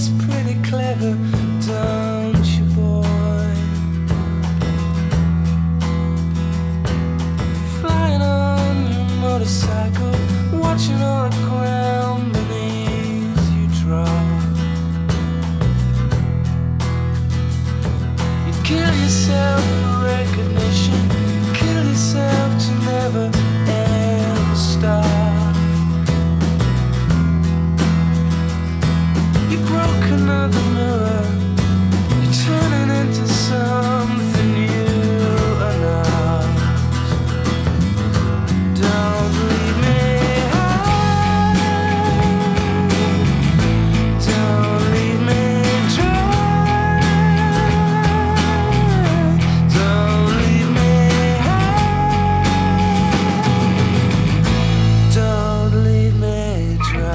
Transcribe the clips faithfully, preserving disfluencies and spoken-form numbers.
that's pretty clever, don't you, boy? Flying on your motorcycle, watching all the ground beneath you drop. You kill yourself for recognition, kill yourself to never ever stop. You broke another mirror, you're turning into something you are not. Don't leave me high, don't leave me dry, don't leave me high, don't leave me dry.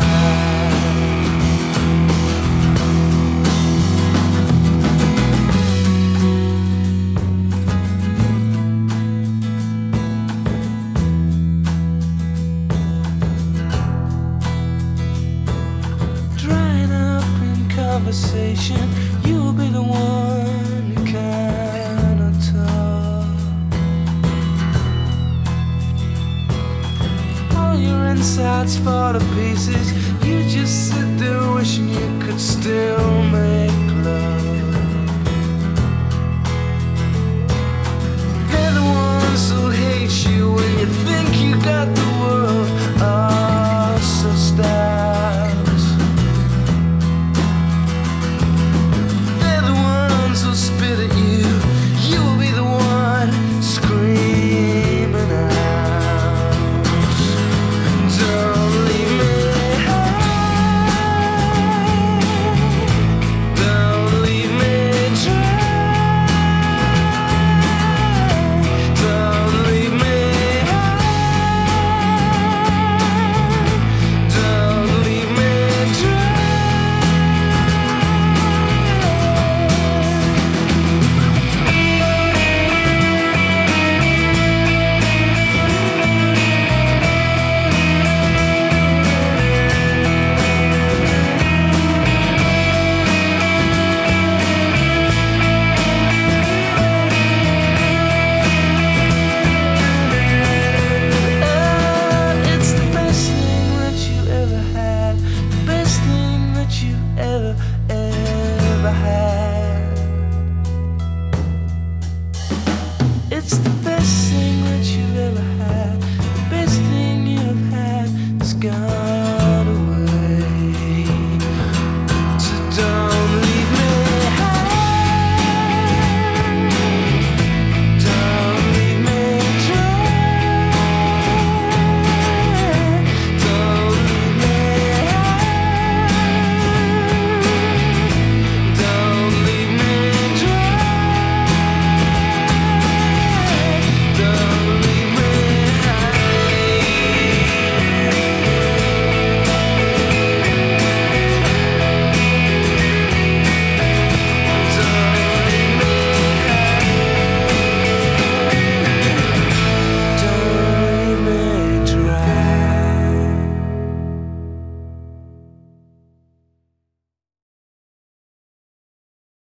Drying up in conversation, you'll be the one who cannot talk. All your insides fall to pieces, you just sit there wishing you could still make love. They're the ones who hate you when you think you got the world all so stacked. They're the ones who spit at you, you will be the one screaming out. Don't leave me high, don't leave me dry, don't leave me high, don't leave me dry. It's the best thing that you ever had, the best thing that you ever, ever had.